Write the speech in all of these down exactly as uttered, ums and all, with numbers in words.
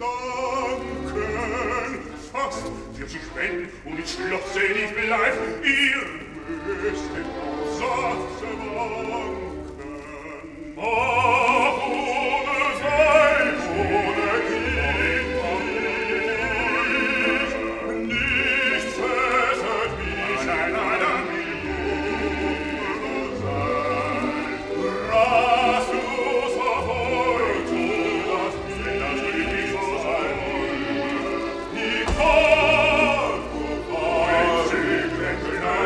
Gedanken fast wird sich wenden und ich schlosse nicht bleib, ihr müsst den Satz wanken. Ach, ohne Sein, ohne Kind, nichts fesselt mich an einer Blume sein. Rastlos auf heute, das will das glücklich so sein. Die Tag, kein Segel,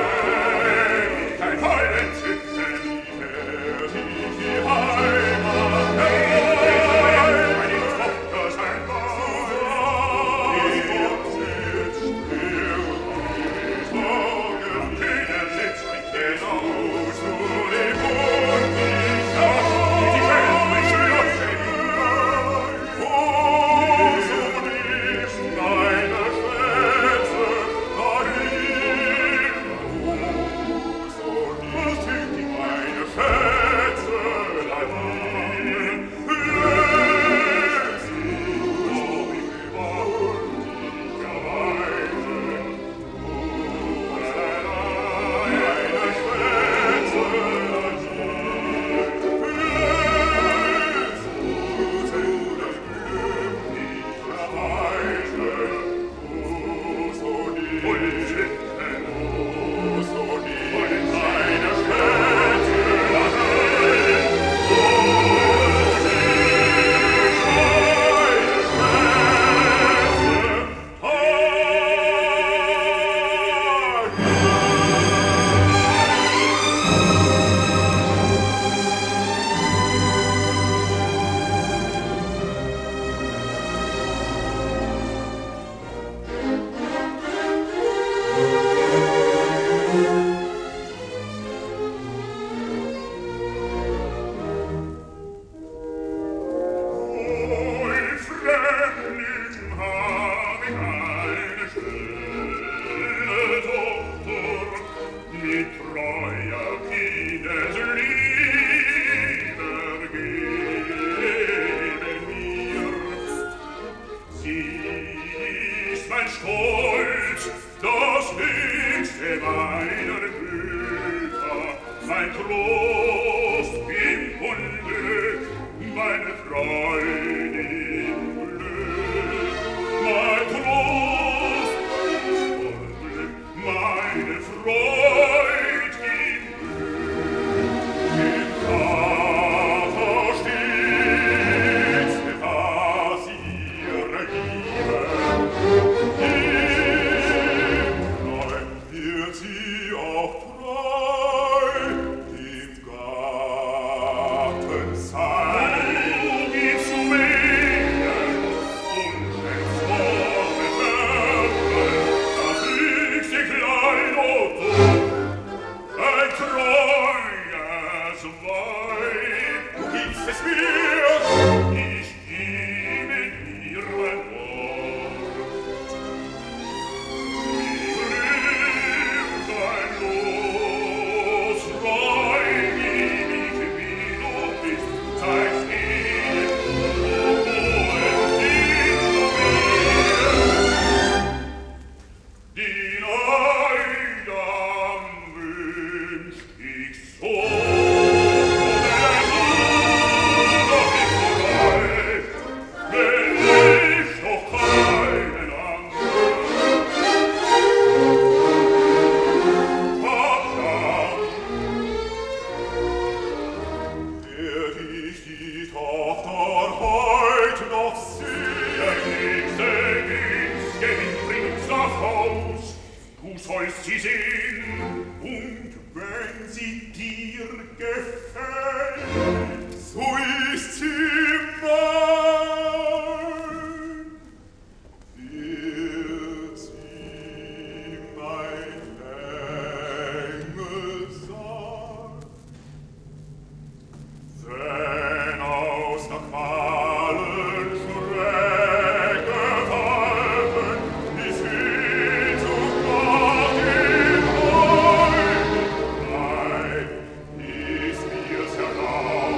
kein Fallen, die Heimat, meine Tochter sein Mann, ihr sitzt still, die Sorgen, jeder setzt mich hinaus, nur die Mund, die Nacht, die Welt, mich schlosse hinein. Oh, so liebst meine Schwätze, dahin, oh, so liebst meine Schätze, dahin, lässt du über undiger Weise, oh, meine Schwätze, dahin, lässt du das glücklicherweise, oh, so lieb, oh, so lieb, meine Schwätze, dahin, Oi, Fremdling, hab ich eine schöne Tochter, mit treuer Kindesliebe geben mir. Sie ist mein Stolz, das höchste meiner Güter, mein Trost im Unglück, meine Freude im Glück, mein Trost im Unglück, meine Freude im Glück. Im Vater stets, was ihre Liebe, im Treu wird sie auch treu, im Garten sein. Gibst du mir unschätzbare Werte, das höchste Kleid und Tod, ein treues Weib. Du gibst es mir, ich gebe dir mein Wort. Wie glüht dein Los, rein geb ich, wie du bist, zeigst mir, wo entgingst du mir. Den Eidam wünsch ich so, wenn du noch nicht vorbei, wenn ich doch keinen anderen Papa, werd ich die Tochter heut noch sehen. Der nächste Gewinn bringt's nach Haus, du sollst sie sehen, und wenn sie dir gefällt, so ist sie mein. Wird sie mein Engel sein, wenn aus der Qualen Schrecken fallen, die Sehnsucht nach dem Heiligen bleibt, ist mir's erlaubt.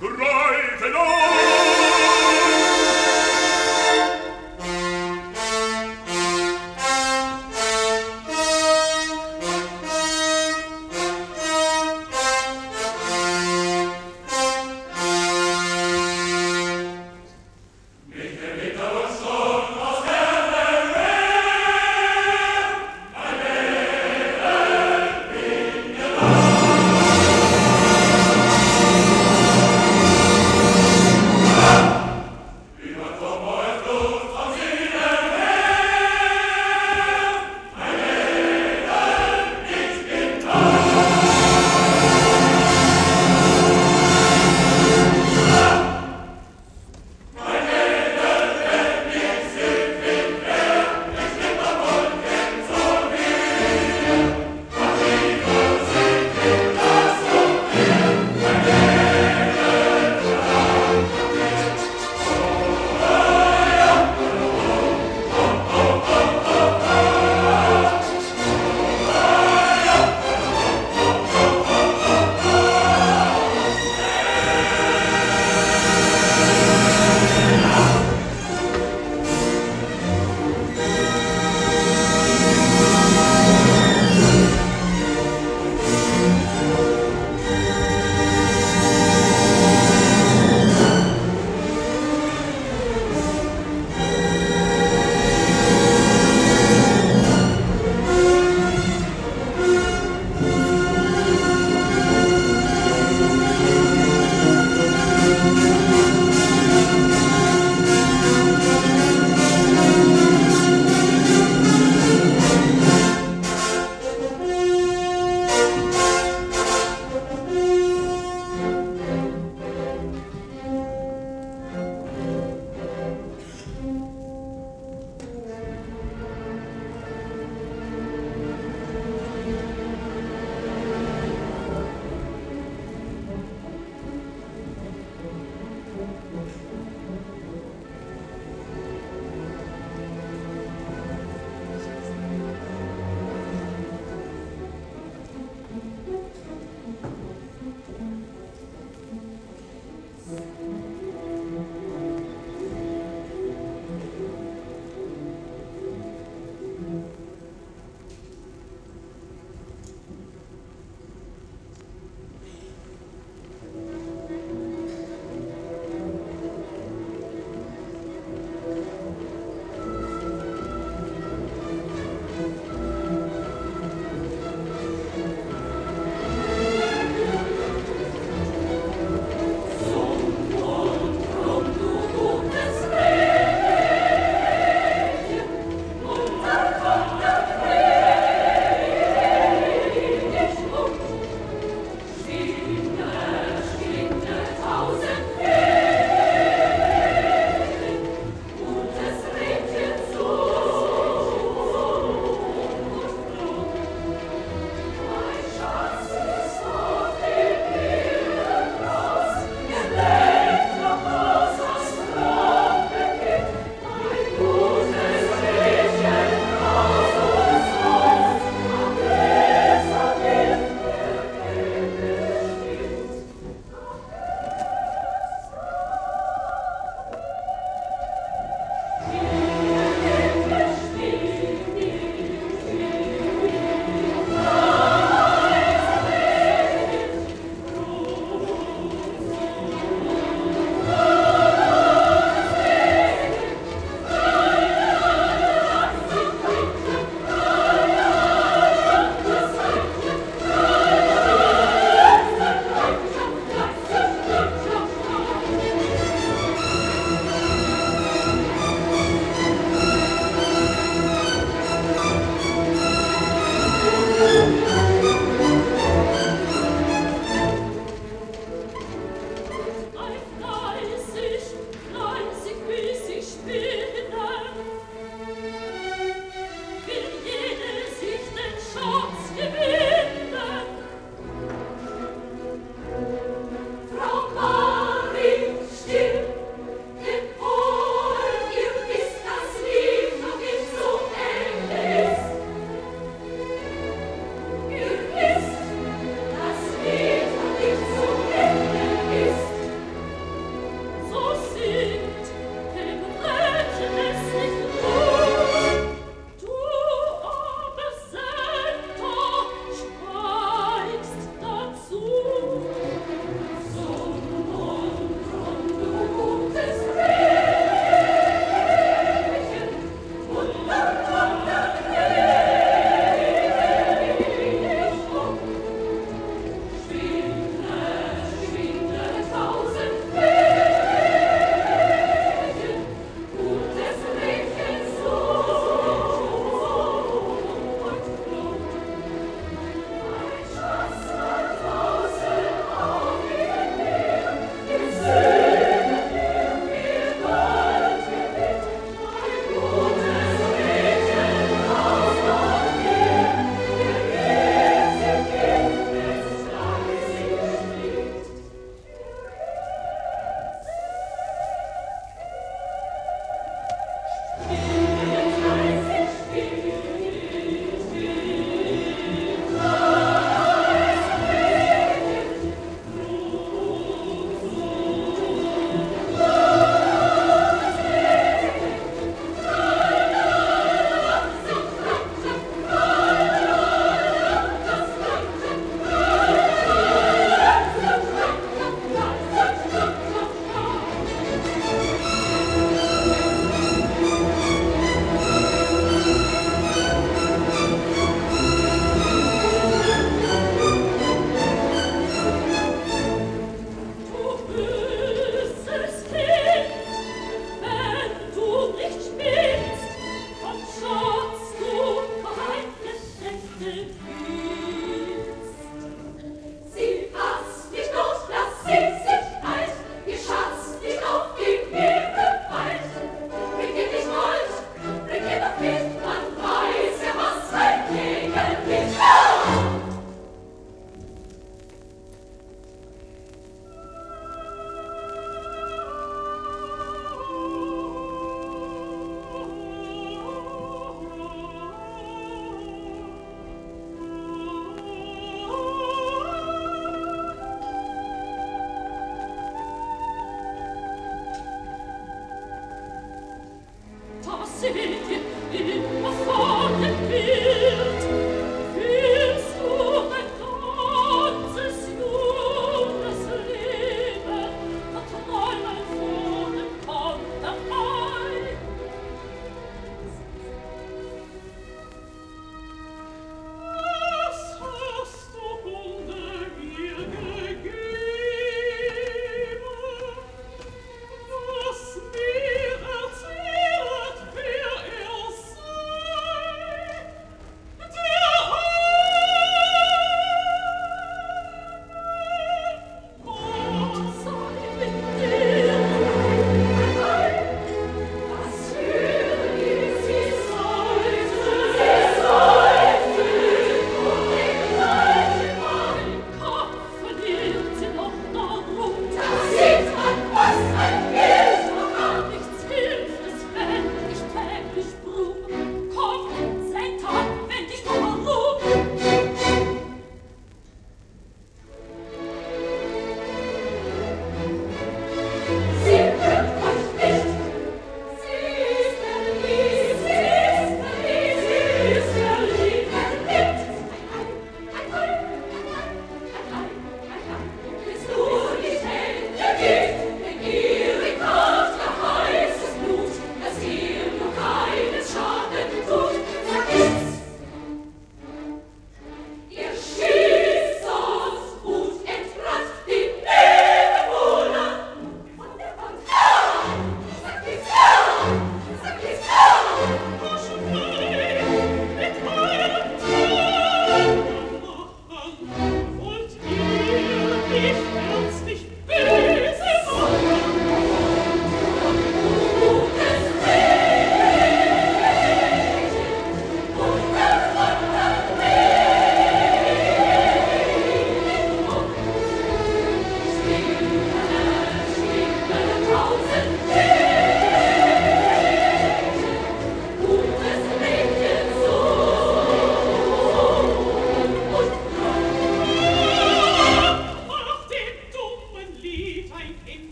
Greite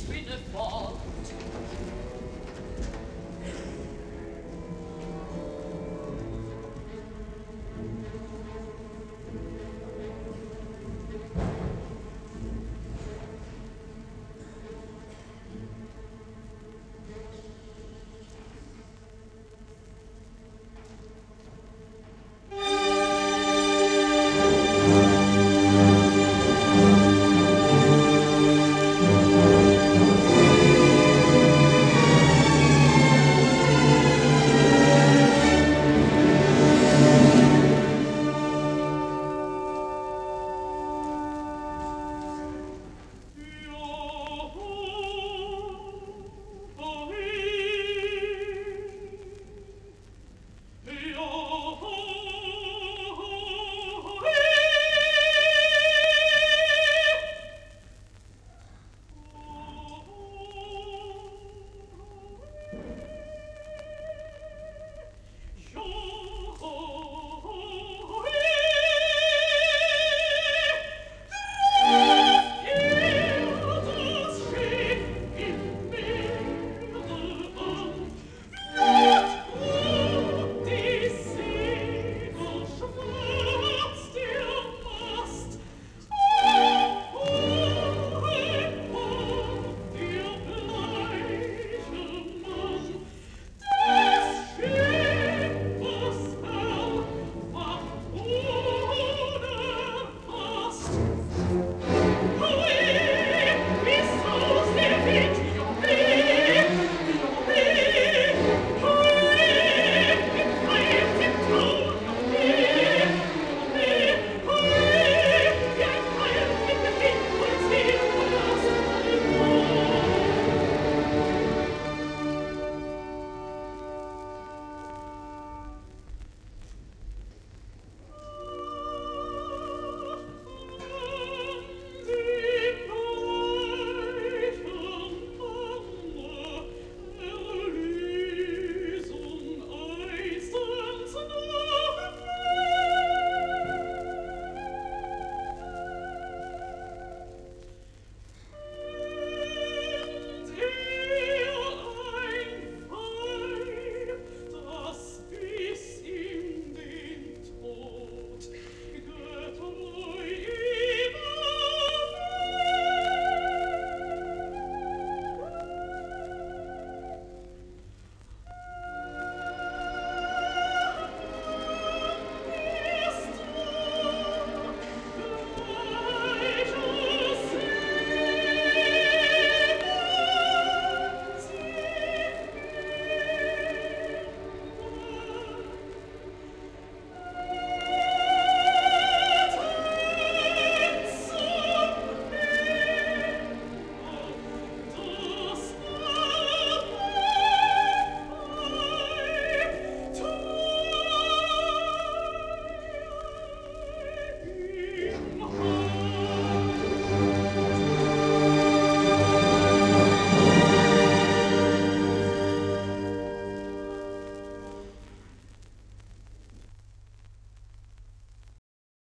Spinne fort.